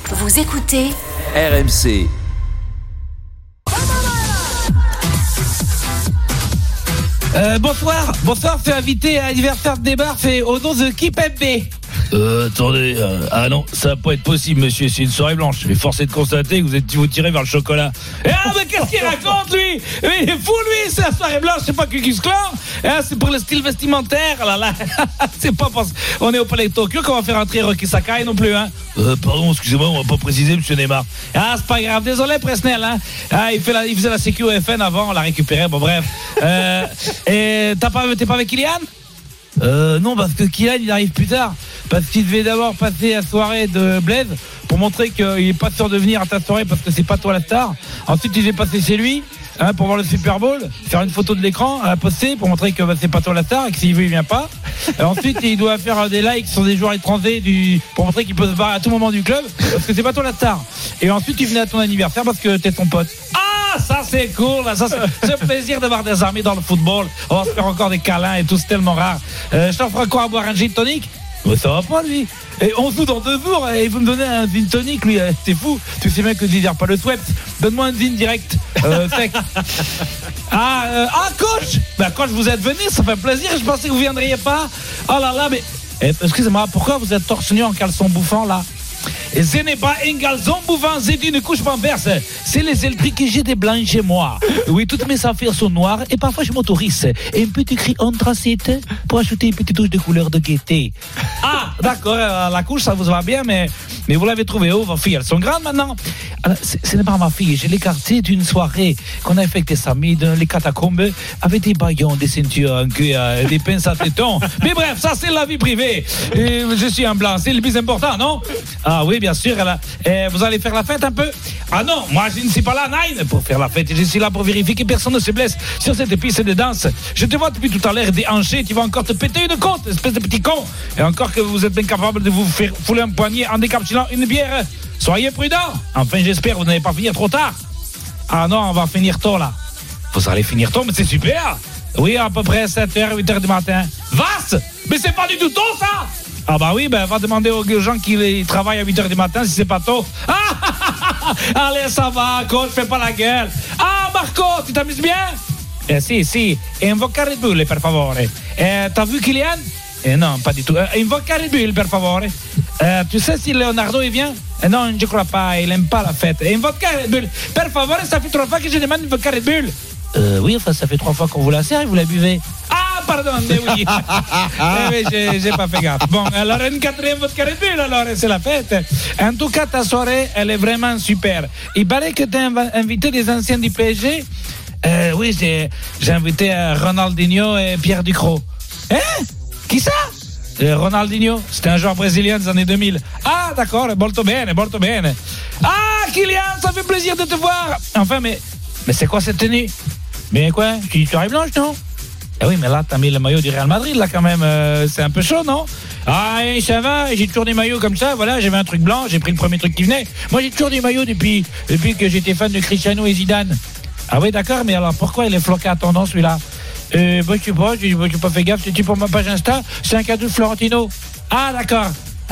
Vous écoutez RMC. Bonsoir, c'est invité à l'anniversaire de débat, c'est au nom de Kipembe. Attendez, ah non, ça va pas être possible, monsieur, c'est une soirée blanche. Je suis forcé de constater que vous tirez vers le chocolat. Mais qu'est-ce qu'il raconte, lui? Mais il est fou, lui, c'est la soirée blanche, c'est pas Cucus Clan. C'est pour le style vestimentaire, là. C'est pas parce qu'on est au Palais de Tokyo qu'on va faire entrer Rocky Sakai non plus, hein. Pardon, excusez-moi, on va pas préciser, monsieur Neymar. C'est pas grave, désolé, Presnel, hein. Il faisait la sécu au FN avant, on l'a récupéré, bon, bref. Et t'es pas avec Kylian? Non, parce que Kylian, il arrive plus tard. Parce qu'il devait d'abord passer la soirée de Blaise pour montrer qu'il est pas sûr de venir à ta soirée parce que c'est pas toi la star. Ensuite, il est passé chez lui pour voir le Super Bowl, faire une photo de l'écran, poster pour montrer que c'est pas toi la star et que s'il veut, il vient pas. Ensuite, il doit faire des likes sur des joueurs étrangers pour montrer qu'il peut se barrer à tout moment du club parce que c'est pas toi la star. Et ensuite, il venait à ton anniversaire parce que t'es son pote. Ça c'est cool, là. Ça c'est le plaisir d'avoir des amis dans le football. On va se faire encore des câlins et tout, c'est tellement rare. Je t'en ferai quoi à boire, un gin tonic? Mais ça va pas, lui. Et on joue dans 2 jours et il veut me donner un gin tonic, lui. C'est fou. Tu sais bien que je ne pas le souhaite. Donne-moi un gin direct, sec. Coach. Coach, vous êtes venu, ça fait plaisir. Je pensais que vous viendriez pas. Oh là là, mais excusez-moi, pourquoi vous êtes torse nu en caleçon bouffant là? Et ce n'est pas un caleçon bouffant, c'est une couche renverse. C'est les électriques que j'ai des blancs chez moi. Oui, toutes mes affaires sont noires et parfois je m'autorise et un petit cri anthracite pour ajouter une petite touche de couleur de gaieté. D'accord, la couche ça vous va bien, mais vous l'avez trouvée où, vos filles? Elles sont grandes maintenant? Alors, ce n'est pas ma fille, j'ai l'écarté d'une soirée qu'on a effectuée samedi dans les catacombes avec des baillons, des ceintures en cuir, des pinces à tétons. Mais bref, ça c'est la vie privée. Et je suis un blanc, c'est le plus important, non? Ah oui, bien sûr. Vous allez faire la fête un peu? Ah non, moi je ne suis pas là, Nine, pour faire la fête. Je suis là pour vérifier que personne ne se blesse sur cette piste de danse. Je te vois depuis tout à l'heure déhanché, tu vas encore te péter une côte, espèce de petit con. Et encore que vous êtes bien capable de vous faire fouler un poignet en décapsulant une bière. Soyez prudents. Enfin, j'espère que vous n'allez pas finir trop tard. Ah non, on va finir tôt là. Vous allez finir tôt, mais c'est super. Oui, à peu près 7h, 8h du matin. Vaste! Mais c'est pas du tout tôt, ça! Ah bah oui, va demander aux gens qui travaillent à 8h du matin si c'est pas tôt. Allez, ça va, coach, fais pas la gueule. Marco, tu t'amuses bien? Si. E un vodka Red Bull, per favore. T'as vu Kylian? Non, pas du tout. Un vodka Red Bull, per favore. Tu sais si Leonardo il vient? Non, je crois pas, il aime pas la fête. Et un vodka Red Bull, per favore, ça fait 3 fois que je demande une vodka Red Bull. Oui, enfin, ça fait 3 fois qu'on vous la sert et vous la buvez. Pardon, mais oui. J'ai pas fait gaffe. Bon, alors une 4e vodka Red Bull, alors c'est la fête. En tout cas, ta soirée, elle est vraiment super. Il paraît que tu as invité des anciens du PSG. Oui, j'ai invité Ronaldinho et Pierre Ducrot. Qui ça? Ronaldinho, c'était un joueur brésilien des années 2000. D'accord, molto bene. Kylian, ça fait plaisir de te voir. Enfin, mais c'est quoi cette tenue? Mais quoi? Tu soirée blanche, non? Oui, mais là, t'as mis le maillot du Real Madrid, là, quand même. C'est un peu chaud, non? Ça va, j'ai toujours des maillots comme ça. Voilà, j'avais un truc blanc, j'ai pris le premier truc qui venait. Moi, j'ai toujours des maillots depuis que j'étais fan de Cristiano et Zidane. Ah oui, d'accord, mais alors pourquoi il est floqué à ton nom, celui-là? Je sais pas, j'ai pas fait gaffe. C'est-tu pour ma page Insta? C'est un cadeau de Florentino. D'accord.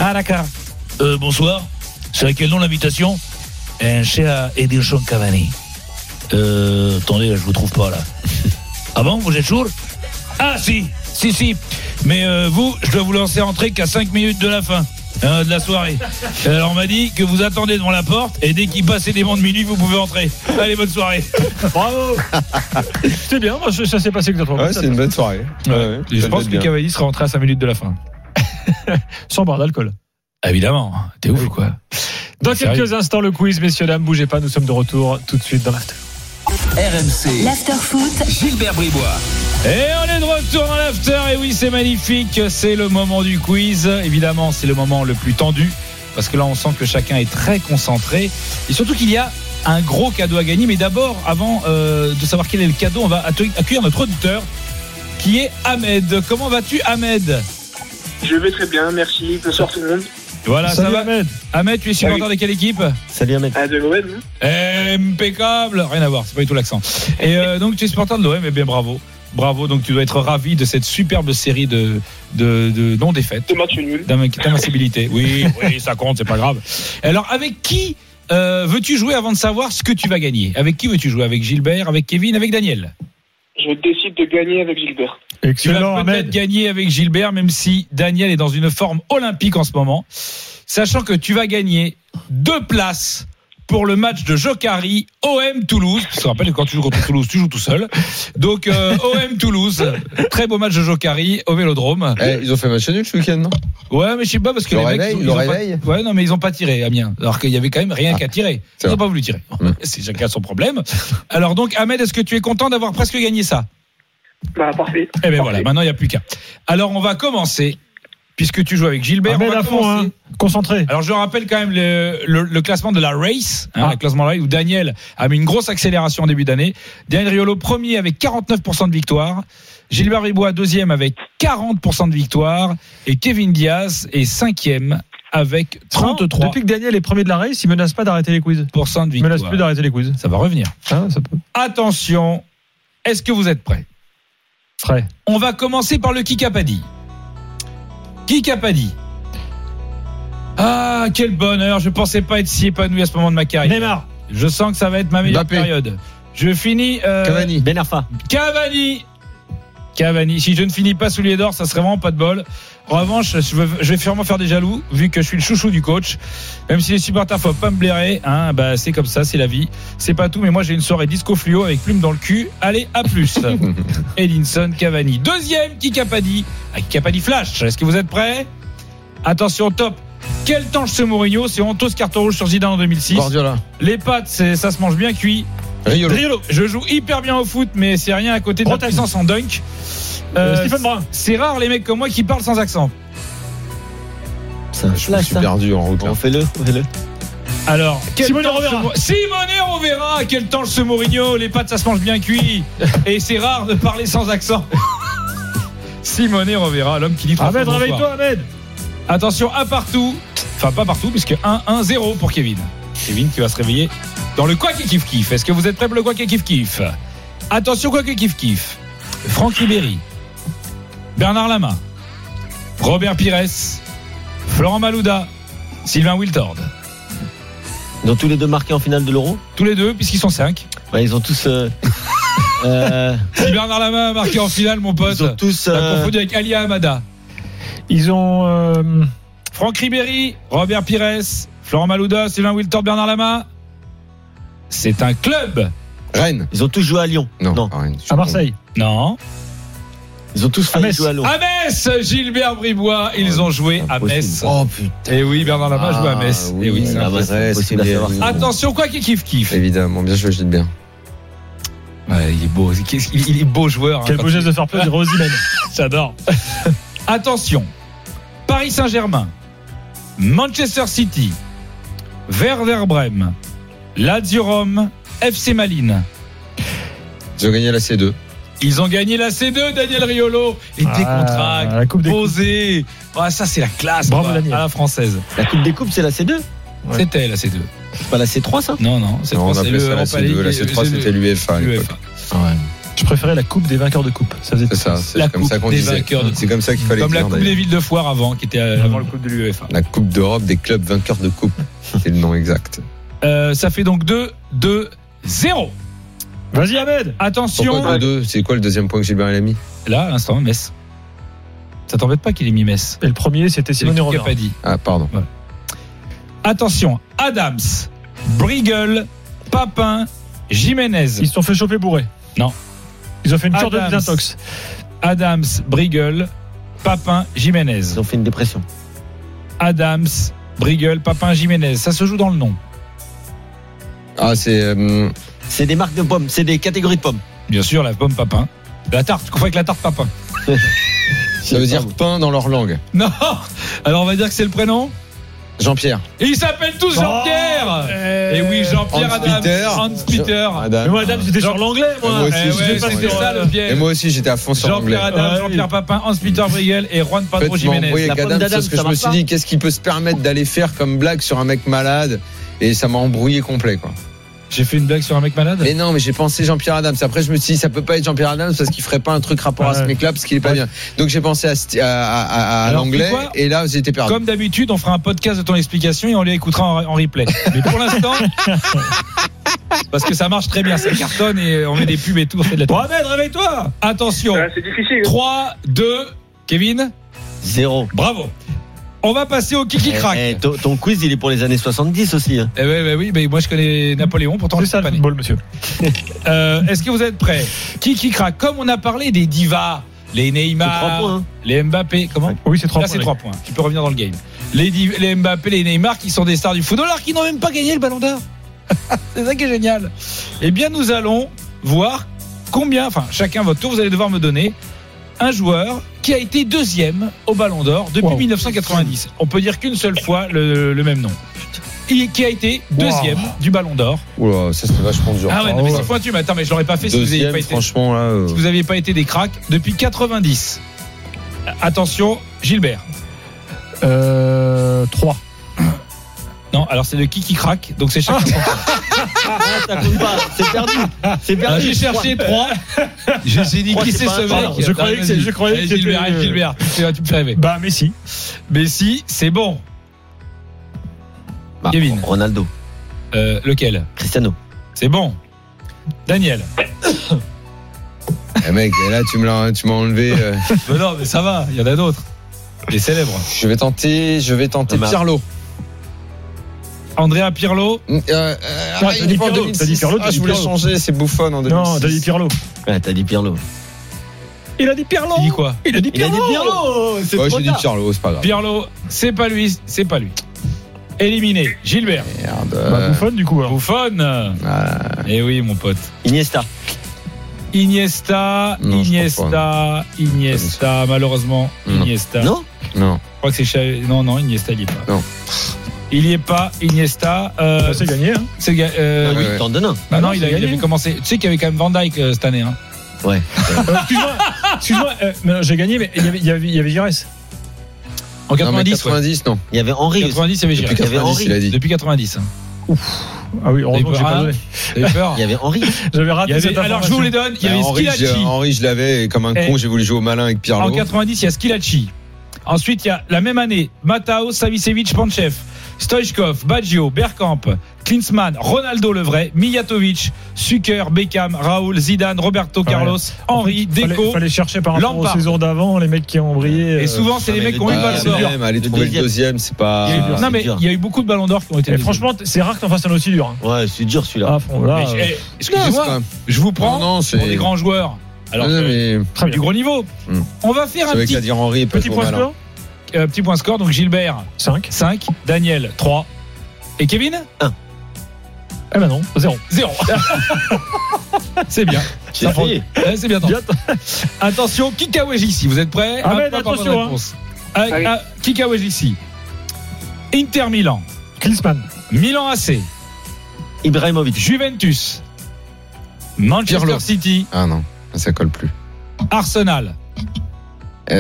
Bonsoir. C'est à quel nom l'invitation? Cher Edilson Cavani. Attendez, là, je vous trouve pas, là. Ah bon, vous êtes sourd? Si. Mais vous, je dois vous lancer entrer qu'à 5 minutes de la fin de la soirée. Alors on m'a dit que vous attendez devant la porte et dès qu'il passe des bons de minuit, vous pouvez entrer. Allez, bonne soirée. Bravo. C'est bien, ça s'est passé exactement. Ouais, c'est une bonne soirée. Ouais, je pense que Cavani sera rentré à 5 minutes de la fin. Sans boire d'alcool. Évidemment, t'es ouf ou quoi? Dans quelques instants, le quiz, messieurs, dames, bougez pas, nous sommes de retour tout de suite dans l'after. RMC. l'after-foot. Gilbert Bribois. Et on est de retour dans l'after. Et oui, c'est magnifique. C'est le moment du quiz. Évidemment, c'est le moment le plus tendu. Parce que là, on sent que chacun est très concentré. Et surtout qu'il y a un gros cadeau à gagner. Mais d'abord, avant de savoir quel est le cadeau, on va accueillir notre auditeur qui est Ahmed. Comment vas-tu, Ahmed? Je vais très bien, merci. Bonsoir tout le monde. Voilà, salut, ça va. Ahmed. Ahmed, tu es supporter de quelle équipe? Salut Ahmed. De l'OM. Impeccable. Rien à voir, c'est pas du tout l'accent. Et donc tu es supporter de l'OM, eh bien bravo. Bravo, donc tu dois être ravi de cette superbe série de non-défaites. De match nul. D'invincibilité. Oui, ça compte, c'est pas grave. Alors, avec qui veux-tu jouer avant de savoir ce que tu vas gagner? Avec qui veux-tu jouer? Avec Gilbert, avec Kevin, avec Daniel? Je décide de gagner avec Gilbert. Tu Excellent, vas peut-être Ahmed. gagner avec Gilbert, même si Daniel est dans une forme olympique en ce moment. Sachant que tu vas gagner 2 places pour le match de Jokari OM Toulouse. Tu te rappelles que quand tu joues contre Toulouse, tu joues tout seul. Donc OM Toulouse, très beau match de Jokari au Vélodrome. Ils ont fait match nul ce week-end, non? Ouais, mais je sais pas parce que Le les mecs, réveil, ils le ont réveil. pas... Ouais, non, mais ils ont pas tiré, Amiens. Alors qu'il y avait quand même rien qu'à tirer. c'est Ils ont vrai. pas voulu tirer. C'est chacun son problème. Alors donc, Ahmed, est-ce que tu es content d'avoir presque gagné ça? Bah, parfait. Eh ben voilà, maintenant il n'y a plus qu'à. Alors on va commencer, puisque tu joues avec Gilbert. Ahmed on va à fond, commencer. Concentré. Alors je rappelle quand même le classement de la race, le classement de la race où Daniel a mis une grosse accélération en début d'année. Daniel Riolo premier avec 49% de victoire, Gilbert Ribois deuxième avec 40% de victoire et Kevin Diaz est cinquième avec 33% Depuis que Daniel est premier de la race, il menace pas d'arrêter les quiz. de Il menace victoire. plus d'arrêter les quiz. Ça va revenir. Hein, ça peut. Attention, est-ce que vous êtes prêts? Frais. On va commencer par le Kikapadi. Kikapadi. Ah, quel bonheur. Je pensais pas être si épanoui à ce moment de ma carrière. Neymar. Je sens que ça va être ma meilleure Mbappé. période. Je finis Cavani. Ben Arfa. Cavani. Si je ne finis pas soulier d'or, ça serait vraiment pas de bol. En revanche, je vais sûrement faire des jaloux, vu que je suis le chouchou du coach. Même si les supporters faut pas me blairer, hein, bah c'est comme ça, c'est la vie. C'est pas tout, mais moi j'ai une soirée disco fluo avec plume dans le cul. Allez, à plus. Edinson Cavani. Deuxième Kikapadi. Kikapadi Flash. Est-ce que vous êtes prêts? Attention, top. Quel tanche ce Mourinho? C'est honteuse carton rouge sur Zidane en 2006. Guardiola. Les pâtes, ça se mange bien cuit. Riolo. Je joue hyper bien au foot, mais c'est rien à côté de la Bretagne. puissance en dunk. Stephen Brun. C'est rare les mecs comme moi qui parlent sans accent. C'est un Je me flash, suis ça. perdu en route là. Bon, fais-le. Alors, Simone Rovera. Simone Rovera, quel temps ce Mourinho, les pâtes ça se mange bien cuit et c'est rare de parler sans accent. Simone Rovera, l'homme qui dit trois Ahmed, fois bonsoir. réveille-toi, Ahmed. Attention, à partout. Enfin, pas partout, puisque 1-0 pour Kevin. Kevin qui va se réveiller dans le quoi qui kiffe kiff. Est-ce que vous êtes prêts pour le quoi qui kiffe kiff? Attention, quoi qui kiffe kiff. Franck Ribéry, Bernard Lama, Robert Pires, Florent Malouda, Sylvain Wiltord. Ils ont tous les deux marqué en finale de l'Euro. Tous les deux, puisqu'ils sont 5. Bah, ils ont tous. Si Bernard Lama a marqué en finale, mon pote, Ils ont tous. t'as confondu avec Ali Hamada. Ils ont. Franck Ribéry, Robert Pires, Florent Malouda, Sylvain Wiltord, Bernard Lama. C'est un club. Rennes. Ils ont tous joué à Lyon. Non. pas Rennes. À Marseille. Non. Ils ont tous failli Metz. jouer à Lyon. À Metz, Gilbert Bribois, ils ont joué à Metz. Oh putain. Et oui, Bernard Lama joue à Metz. Oui, Et oui, c'est Ah, bah, vrai, c'est c'est impossible à bien. savoir ça. attention, quoi qu'il kiffe. Évidemment, bien joué, Gilbert. Ouais, il est beau. Il est beau joueur. Quel beau geste de faire play de Rosimène. J'adore. Attention. Paris Saint-Germain, Manchester City, Werder Brême, Lazio Rome, FC Malines. Ils ont gagné la C2. Ils ont gagné la C2, Daniel Riolo. Et Ah, décontracte, la Coupe des Coupes. posé. Ah, ça, c'est la classe. Bravo, quoi, Daniel. à la française. La Coupe des Coupes, c'est la C2. Ouais. C'était la C2. C'est pas la C3, ça. Non, c'est Non, on appelait ça la Europa League, C2. La C3, c'était l'UEFA à l'époque. Je préférais la Coupe des vainqueurs de Coupe. Ça faisait C'est ça, c'est La comme coupe ça qu'on des disait. vainqueurs de C'est comme ça qu'il fallait Comme la dire, Coupe des d'ailleurs. villes de foire avant, qui était avant le Coupe de l'UEFA. La Coupe d'Europe des clubs vainqueurs de coupe. C'est le nom exact. Ça fait donc 2-0. Vas-y, Ahmed. Attention. Pourquoi 2-2? C'est quoi le deuxième point que Gilbert a mis? Là, à l'instant, Metz. Ça t'embête pas qu'il ait mis Metz? Et le premier, c'était C'est le Simone qui a Rovera. pas dit. Ah, pardon. Attention, Adams, Briegel, Papin, Jiménez. Ils se sont fait choper bourré. Non. Ils ont fait une cure de Adams. désintox. Adams, Briegel, Papin, Jiménez. Ils ont fait une dépression. Adams, Briegel, Papin, Jiménez. Ça se joue dans le nom. Ah, c'est. C'est des marques de pommes. C'est des catégories de pommes. Bien sûr, la pomme Papin. La tarte, tu confonds avec la tarte Papin. Ça veut dire pain dans leur langue. Non. Alors on va dire que c'est le prénom. Jean-Pierre. Et ils s'appellent tous Jean-Pierre. Et oui, Jean-Pierre Adams. Hans Peter. Mais moi, Adam, j'étais sur l'anglais, moi. Moi aussi, Eh ouais, j'étais c'était sur- ça le piège. Et moi aussi, j'étais à fond sur l'anglais. Jean-Pierre Adams, Ouais, Jean-Pierre Papin, Hans-Peter Briegel et Juan En fait, Pablo tu m'as Jiménez. envoyé La avec pomme Adam d'Adam, parce que ça je me marche suis pas. dit qu'est-ce qu'il peut se permettre d'aller faire comme blague sur un mec malade, et ça m'a embrouillé complet, quoi. J'ai fait une blague sur un mec malade. Mais non, mais j'ai pensé Jean-Pierre Adams. Après, je me suis dit, ça peut pas être Jean-Pierre Adams parce qu'il ferait pas un truc rapport à ce mec-là parce qu'il est pas bien. Donc j'ai pensé à Alors, l'anglais tu sais quoi et là j'étais perdu. Comme d'habitude, on fera un podcast de ton explication et on l'écoutera en replay. Mais pour l'instant, parce que ça marche très bien, ça cartonne et on met des pubs et tout, on fait de la pub. Mohamed, réveille-toi. Attention, C'est difficile. 3, 2, Kevin, 0. bravo. On va passer au Kiki Crack. Ton quiz, il est pour les années 70 aussi. Hein. Oui, mais moi je connais Napoléon, pourtant C'est je ça suis le pas né. football, monsieur. Est-ce que vous êtes prêts? Kiki Crack, comme on a parlé des divas, les C'est 3 Neymar, points. Hein. les Mbappé, comment? Oui, c'est 3 Là points. c'est 3 points, tu peux revenir dans le game. Les Mbappé, les Neymar qui sont des stars du football alors qu'ils n'ont même pas gagné le Ballon d'Or. C'est ça qui est génial. Eh bien nous allons voir combien, enfin chacun votre tour, vous allez devoir me donner un joueur qui a été deuxième au Ballon d'Or depuis 1990. On peut dire qu'une seule fois le même nom. Qui a été deuxième du Ballon d'Or. Oula, ça c'est vachement dur. Ah ouais, non, mais c'est pointu, mais attends, mais je l'aurais pas fait si vous n'aviez Deuxième, pas été. franchement là. Si vous n'aviez pas été des cracks depuis 90. Attention, Gilbert. 3. Non, alors c'est le qui craque, donc c'est chacun son tour. Ah, ça compte pas. C'est perdu. C'est perdu. J'ai cherché 3. J'ai dit Trois, qui c'est c'est pas ce un mec. pardon. Je croyais que c'est- je croyais que Gilbert, c'était- Gilbert, tu me fais rêver. Bah, Messi. Mais si, c'est bon. Bah, Kevin. Ronaldo. Lequel? Cristiano. C'est bon. Daniel. Eh mec, et là tu m'as enlevé. Mais non, mais ça va, il y en a d'autres. Les célèbres. Je vais tenter Non, mais- Pirlo. Andrea Pirlo. t'as dit Pirlo, t'as dit Pirlo, t'as Ah, dit je voulais Pirlo. changer, c'est Buffon en 2006. Non, t'as dit Pirlo. Ouais, t'as dit Pirlo. Il a dit Pirlo. Tu dis quoi? Il a dit Il a Pirlo. dit Pirlo. C'est Ouais, trop j'ai dit tard. Pirlo, c'est pas grave. Pirlo, c'est pas lui, c'est pas lui. Éliminé. Gilbert. Merde. Bah, Buffon, du coup. alors. Buffon. Ah, Eh oui, mon pote. Iniesta. Iniesta, Non, je Iniesta, malheureusement, Non. Iniesta. Non. non. Je crois que c'est non, Iniesta, il y est pas. Non. Il y est pas, Iniesta. Bah, c'est gagné. Hein. C'est Oui, ouais. t'en donnes un. Bah non, non, il c'est gagné. avait commencé. Tu sais qu'il y avait quand même Van Dijk cette année. Hein. Ouais. Excuse-moi, mais j'ai gagné, mais il y avait Giresse. En Non, mais 90, 90, non. Il y avait Henri. aussi. 90, il y avait Depuis Giroud. Il y avait 90, Henry. il a dit. Depuis 90. Hein. Ah oui, heureusement que j'ai pas donné. T'avais peur. Il y avait Henri. J'avais Il raté y cette avait, alors je vous les donne. Il y avait Schilacci. Henri, je l'avais, et comme un Eh. con, j'ai voulu jouer au malin avec Pirlo. En 90, il y a Schilacci. Ensuite, il y a la même année Matao, Savicevic, Panchev, Stoichkov, Baggio, Bergkamp, Klinsmann, Ronaldo le vrai, Mijatovic, Suker, Beckham, Raoul, Zidane, Roberto Carlos, Henry, Deco. Fallait chercher par rapport Lampard. aux saisons d'avant, les mecs qui ont brillé. Et souvent, c'est les mais mecs qui ont eu le Ah, ballon c'est d'or. même, aller Le trouver le deuxième. deuxième, c'est Il y a eu- pas. Non, mais dur. il y a eu beaucoup de ballons d'or qui ont été. Et deuxièmes. franchement, c'est rare que t'en fasses un aussi dur. Hein. Ouais, c'est dur celui-là. Ah, fond, là, Mais, Non, c'est excusez-moi, pas- je vous prends Non, c'est- pour des grands joueurs. Alors, Non, que- mais. très du bien. gros niveau. Hmm. On va faire un C'est vrai petit, qu'à dire Henri, il peut Petit jouer au point malin. score petit point score. Donc Gilbert, 5. 5. Daniel, 3. Et Kevin, Eh ben non, 0. 0. C'est bien. J'ai essayé. Ouais, c'est bien. Attention, Kikawaji, vous êtes prêts? Ahmed, Un point par bonne attention, réponse. Allez. Kikawaji. Inter Milan, Klinsmann. Milan AC, Ibrahimovic. Juventus, Manchester Pirlo. City, Ah non, ça colle plus. Arsenal. Eh,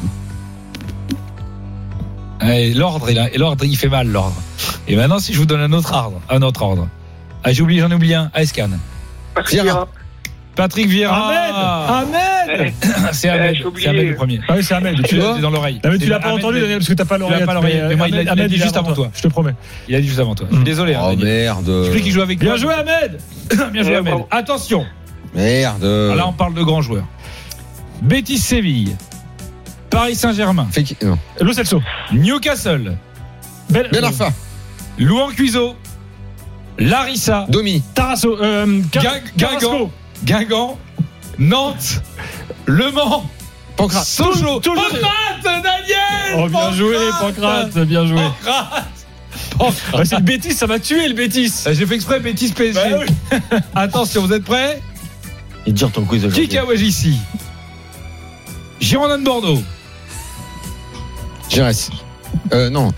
Et l'ordre, il fait mal, l'ordre. Et maintenant, si je vous donne un autre ordre. Ah, j'en ai oublié un. Escan. Patrick Vieira. Vieira. Patrick Vieira. Ahmed. C'est Ahmed. j'ai oublié. C'est Ahmed le premier. Ah oui, c'est Ahmed. Tu l'as dit dans l'oreille. Non, mais tu C'est l'as pas Ahmed, entendu, mais- Daniel, parce que t'as pas l'oreillette. pas l'oreillette, mais moi, il l'a dit juste avant toi. Je te promets. Il a dit juste avant toi. Je suis désolé. hein, Oh Daniel. merde. Je prie qu'il joue avec Bien toi. joué, Ahmed. Bien joué, Ouais, Ahmed. bravo. Attention. Merde. Là, on parle de grands joueurs. Betis Séville. Paris Saint-Germain. Non. Lo Celso. Newcastle. Ben Benarfa. Louan Cuiseau. Larissa. Domi. Tarasso. Guingamp. Guingamp. Nantes. Le Mans. Pancrate. Sochaux. Toulouse. Pancrate, Daniel. Oh, bien joué, Pancrate. Bien joué. Pancrate. Ouais, c'est le Bétis, ça va tuer le Bétis. J'ai fait exprès Betis PSG. Bah oui. Attention, vous êtes prêts? Il est dur ton quiz aujourd'hui. Kikawaji. Girondin de Bordeaux. Gérès. Non.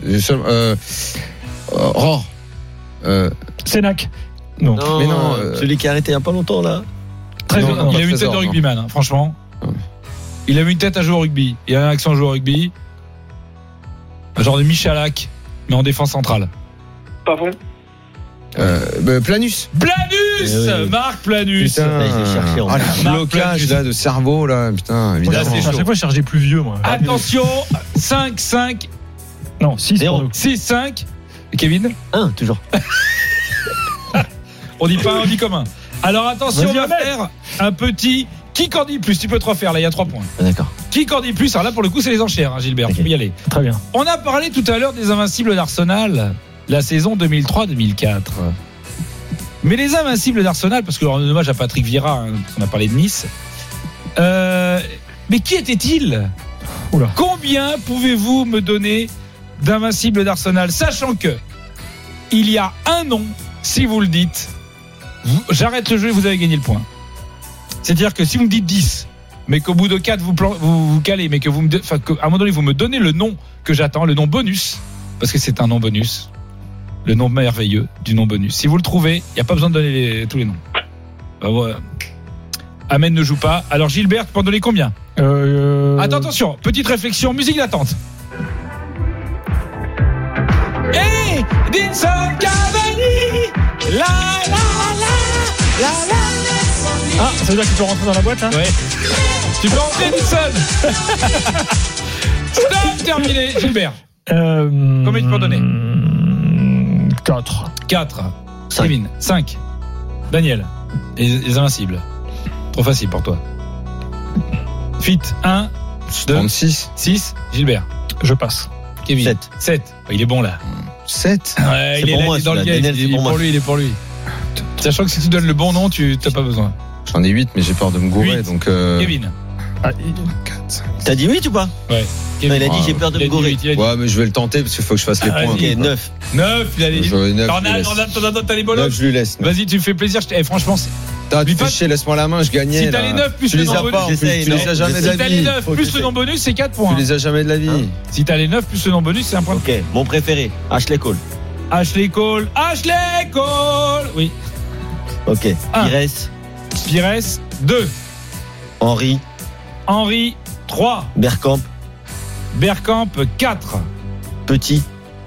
Rohr. Sénac. Non. Non, Mais non, celui qui a arrêté il y a pas longtemps là. Très Non, bien. non, Il a pas une tête Trésor, de non. rugbyman, hein, franchement. Ouais. Il a une tête à jouer au rugby. Il a un accent à jouer au rugby. Un genre de Michalak, mais en défense centrale. Pavon. Planus. Marc Planus. Putain. Je l'ai cherché, Ah, le Marc blocage Planus. là de cerveau là, putain, Là, évidemment. c'est À chaud. chaque fois, je chargeais plus vieux, moi. Attention, 5-5, Non, 6 pour nous. 6-5. Kevin, 1, toujours. on dit pas un, on dit comme un. Alors attention, Vas-y, on va Ahmed. faire un petit. Qui qu'en dit plus? Tu peux te refaire, là, il y a 3 points. D'accord. Qui qu'en dit plus? Alors là, pour le coup, c'est les enchères, hein, Gilbert. Ok. Tu peux y aller. Très bien. On a parlé tout à l'heure des Invincibles d'Arsenal, la saison 2003-2004. Mais les Invincibles d'Arsenal, parce que en hommage à Patrick Vieira, hein, on a parlé de Nice. Mais qui était-il? Oula. Combien pouvez-vous me donner d'Invincibles d'Arsenal, sachant que il y a un nom, si vous le dites, j'arrête le jeu et vous avez gagné le point. C'est-à-dire que si vous me dites 10, mais qu'au bout de 4 vous calez, mais que vous me, enfin, qu'à un moment donné vous me donnez le nom que j'attends, le nom bonus, parce que c'est un nom bonus, le nom merveilleux du nom bonus. Si vous le trouvez, il n'y a pas besoin de donner tous les noms. Ben voilà. Ahmed ne joue pas. Alors Gilbert, tu peux en donner combien? Attention, petite réflexion, musique d'attente. Hey, Edinson Cavani, la la la la la. Ah, ça veut dire que tu peux rentrer dans la boîte, hein? Ouais. Tu peux rentrer, Edinson. Stop, terminé, Gilbert. Combien tu peux en donner? 4. 4. 5. Kevin, 5. Daniel, les Invincibles. Trop facile pour toi. Fit, 1, 2, 36. 6. Gilbert. Je passe. Kevin. 7. 7. Il est bon là. 7. Ouais, C'est pour moi, il est dans le celui-là. game. Daniel, c'est Il est pour pour moi. lui, il est pour lui. Sachant que si tu donnes le bon nom, tu n'as pas besoin. J'en ai 8, mais j'ai peur de me gourer. 8. Donc. Kevin. Ah, 4. T'as dit 8 ou pas? Ouais. Non, il a dit Ah, j'ai peur de Il a me dit gourer. 8, il a dit Ouais, mais je vais le tenter parce qu'il faut que je fasse les Ah, points. Ok, vas-y. 9. 9, il a dit. J'aurais 9. T'as les bolos. 9, je lui laisse. Vas-y, tu me fais plaisir. Franchement, T'as Lui tu fais pas- chier, laisse-moi la main, je gagnais. si t'as là. les 9 plus Tu le les as nom pas, en bonus, plus, j'essaye, tu les non, as jamais de si la t'as les vie. 9 Faut que plus le j'essaye. nom bonus, c'est 4 Tu points. les as jamais de la vie. Si t'as les 9 plus le nom bonus, c'est un point. Ok, mon préféré, Ashley Cole. Ashley Cole. Ashley Cole. Oui. Ok, Un. Pires, Pires, 2. Henry, Henry, 3. Bergkamp, Bergkamp, 4. Petit,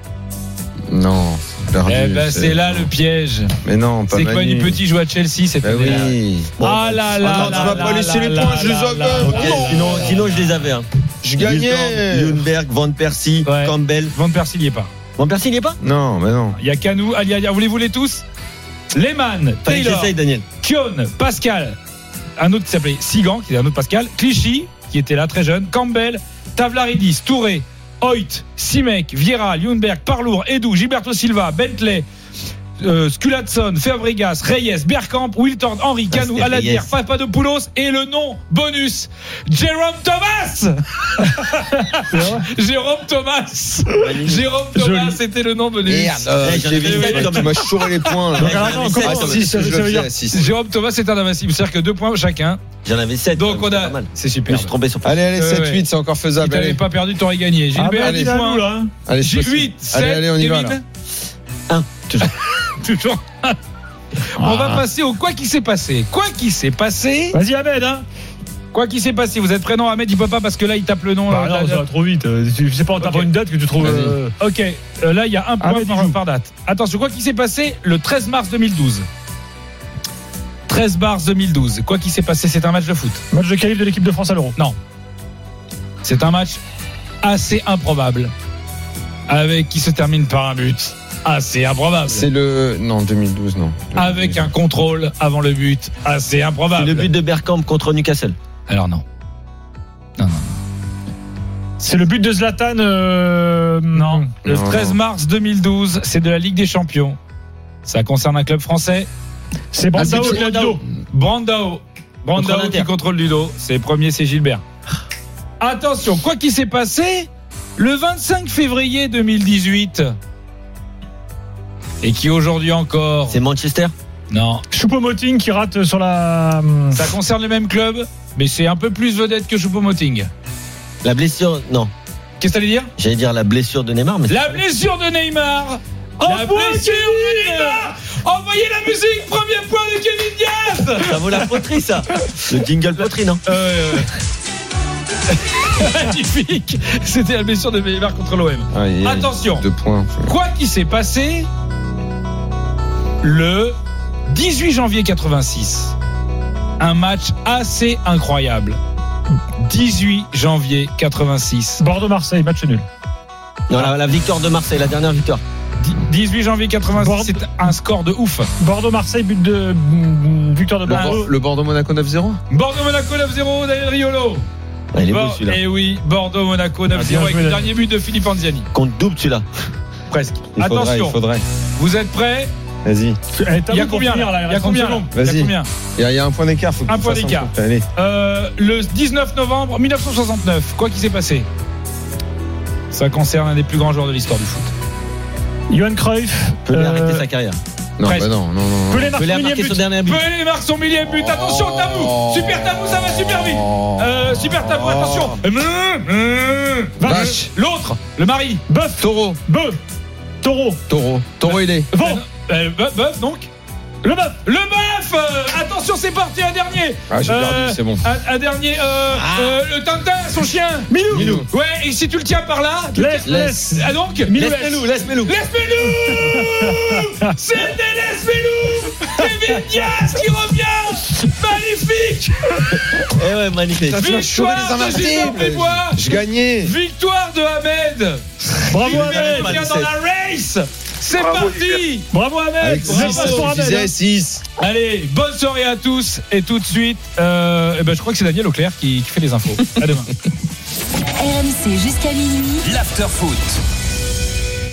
Non, c'est perdu. Eh ben, c'est là le piège. Mais non, pas C'est que Manu. Manu Petit joue à Chelsea cette Bah année-là. oui. Ah là là. Attends, tu là vas là pas laisser là les là points, je les là avais. là. ok, sinon je les avais. Hein. Je gagnais. Lundberg, Van Persie, Ouais. Campbell. Van Persie n'y est pas. Van Persie, il n'y est pas? Non, mais non. Il y a Canou, voulez-vous les tous? Lehmann, Fallait que Taylor, j'essaye, Daniel. Kion, Pascal, un autre qui s'appelait Sigan, qui était un autre Pascal, Clichy, qui était là très jeune, Campbell, Tavlaridis, Touré, Hoyt, Simek, Vieira, Ljungberg, Parlour, Edu, Gilberto Silva, Bentley, Sculatson, Fabregas, Reyes, Bergkamp, Wiltord, Henry, Ah, Canou, c'était Aladir, Reyes. Papadopoulos et le nom bonus, Jérôme Thomas. Jérôme Thomas. Jérôme Thomas, c'était le nom bonus. Merde, Eh, j'en avais Kevin, sept, quand tu m'as chouré les points. là. Donc, attends, sept, comment- quand même. Si, ça je veut le dire- faisais, si. Jérôme Thomas, c'est un invincible. C'est-à-dire que 2 points chacun. J'en avais 7. Donc on a. C'est Je super. me suis trompé sur Allez, allez, Ouais, 7, ouais. 8, c'est encore Si faisable. t'avais Allez, pas perdu, t'aurais gagné. Ah, Gilbert, allez, dis-moi. nous, là. allez, je passe. 8, 7, Allez, on y va, là. Un, toujours. Toujours. On va passer au quoi qui s'est passé. Quoi qui s'est passé. Vas-y, Ahmed, hein. Quoi qui s'est passé. Vous êtes prêts? Non, Ahmed, il peut pas parce que là, il tape le nom. Bah, non, ça va trop vite. C'est pas en tapant Ok. une date que tu trouves. Vas-y. Ok, là, il y a un point Ahmed, il joue. par date. Attention, quoi qui s'est passé le 13 mars 2012. 13 mars 2012. Quoi qui s'est passé, c'est un match de foot. Match de qualif de l'équipe de France à l'Euro. Non. C'est un match assez improbable. Avec qui se termine par un but. Assez improbable. C'est le. Non, 2012, non. Avec un contrôle avant le but. Assez C'est improbable. le but de Bergkamp contre Newcastle. Alors non. C'est le but de Zlatan. Non. Le Non, 13 non. mars 2012, c'est de la Ligue des Champions. Ça concerne un club français. C'est Brandao c'est qui a le dos. Brandao. Contre Brandao l'Inter. qui contrôle du dos. C'est premier, c'est Gilbert. Attention, quoi qui s'est passé le 25 février 2018 et qui aujourd'hui encore. C'est Manchester. Non, Choupo-Moting qui rate sur la. ça concerne le même club, mais c'est un peu plus vedette que Choupo-Moting. La blessure. Non, Qu'est-ce que t'allais dire? j'allais dire la blessure de Neymar, mais La blessure de Neymar. La blessure de Neymar. Envoyez la musique. Premier point de Kevin Diaz. ça vaut la poterie, ça. Le jingle poterie, non? Magnifique. C'était la blessure de Neymar contre l'OM. Aïe, aïe, Attention. 2 points. Quoi qui s'est passé Le 18 janvier 86. Un match assez incroyable. 18 janvier 86. Bordeaux-Marseille, match nul. Non, la victoire de Marseille, la dernière victoire. 18 janvier 86, c'est un score de ouf. Bordeaux-Marseille, victoire de Bordeaux. Le Bordeaux-Monaco 9-0. Bordeaux-Monaco 9-0, Daniel Riolo. Il est beau celui-là. Et oui, Bordeaux-Monaco 9-0 avec le dernier but de Philippe Anziani. Compte double celui-là. Presque. Il faudrait. Vous êtes prêts? Vas-y. Il y a combien là? Il y a combien? Vas-y. Il y a un point d'écart. Un point d'écart. Allez. Le 19 novembre 1969, quoi qui s'est passé? Ça concerne un des plus grands joueurs de l'histoire du foot. Johan Cruyff. Pelé a arrêté sa carrière. Non, Presque. bah non. Pelé a marqué son dernier but. Pelé marque son millième but. Attention, Tabou. Super Tabou, ça va super vite. Super Tabou, attention. Vache. L'autre, le mari. Bœuf. Taureau. Bœuf. Taureau. Taureau, il est. Vent. Bœuf, donc. Le bœuf. Le bœuf. Attention, c'est parti, un dernier. Ah, j'ai perdu, c'est bon. Un dernier. Le Tintin, son chien. Milou. Ouais, et si tu le tiens par là. Laisse. Ah donc. Laisse-Melou. Laisse-Melou. C'était Laisse-Melou. Kevin Diaz qui revient. Magnifique. Eh ouais, magnifique. Victoire de Gilbert Bribois. Je gagnais. Victoire de Ahmed. Bravo Ahmed. Ahmed. Vient dans la race. C'est Bravo, parti. Bravo Ahmed. Avec Bravo pour Ahmed. 6. Allez, bonne soirée à tous. Et tout de suite, je crois que c'est Daniel Auclair qui fait les infos. À demain. RMC jusqu'à minuit. L'after foot.